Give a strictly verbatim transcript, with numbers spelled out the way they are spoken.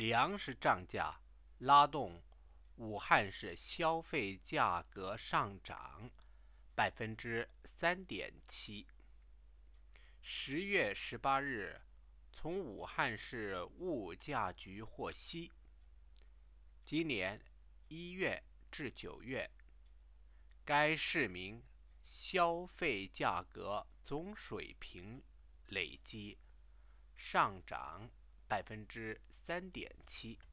粮食涨价拉动武汉市消费价格上涨百分之三点七。十月十八日，从武汉市物价局获悉，今年一月至九月，该市民消费价格总水平累计上涨百分之三点七。